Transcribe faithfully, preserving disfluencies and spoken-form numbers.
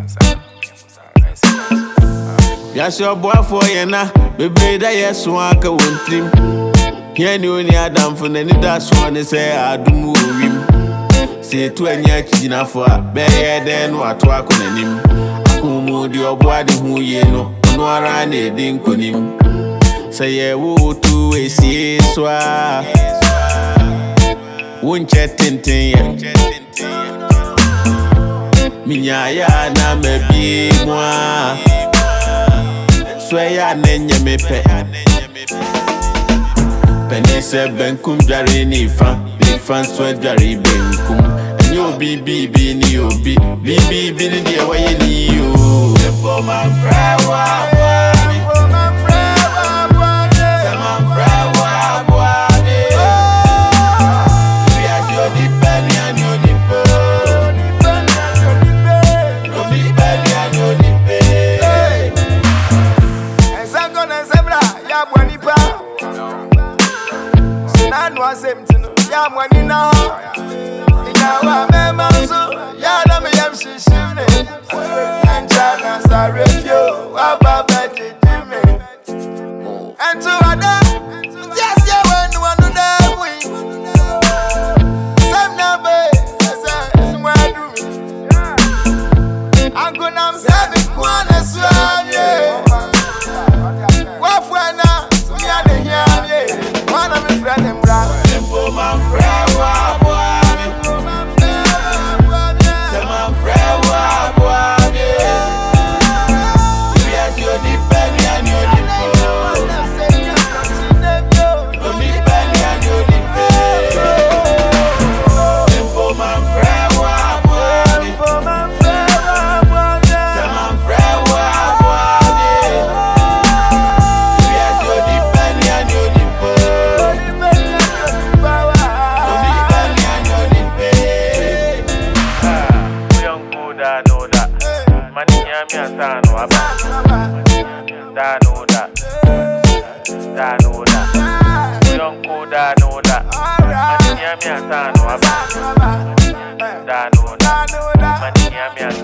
Yes, your boy for Yana, baby, that yes, one can win team. Here, you only Adam for the that's one say I do move him. Say to any action for better than what work on him. Kumu, your body who ye know, no run a dink on him. Say, yeah, woo to a see swa. Won't chat tintin. Minya ya na me bi moi. Sweya nenye me pe. Penny se benkum jari ni fan. Ni fan swe jari benkum. And yo bi bi bi ni yo bi. Bi bi bi ni diya wa ye ni yo. Before my friend wa wa mi. Before my friend wa wa mi. Say my friend wa wa mi. We are yo di penny and yo di po. No di penny and yo di pe. Ya mwani na ina wa mema so ya na me yam shishine enchana sa refio wa baba jijime entu ada just ya when one na we sam na be say smwa do ango na msabi kwana swanye wa fwana ya de hiamye wana me friend mbra. For my friend, wa wa mi. Say my friend, wa wa mi. We are so dependent and you depend. No depend and you depend. For my friend, wa wa mi. Say my friend, wa wa mi. We are so dependent and you depend. Da know that, da know that. Young cool, da know that. Money, me a da know that. Da know that. Money, me a